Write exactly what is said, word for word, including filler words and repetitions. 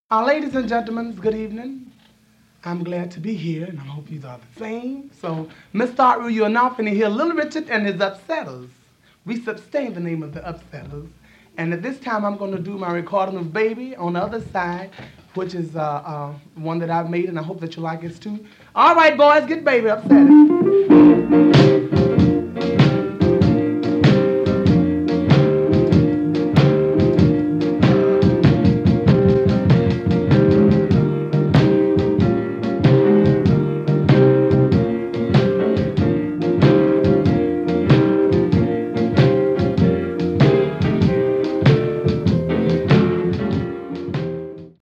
Uh, ladies and gentlemen, good evening. I'm glad to be here, and I hope you are the same. So, Mister Artru, you're now finna hear Little Richard and his Upsetters. We sustain the name of the Upsetters. And at this time, I'm going to do my recording of Baby on the other side, which is uh, uh, one that I've made, and I hope that you like it too. All right, boys, get Baby Upsetters.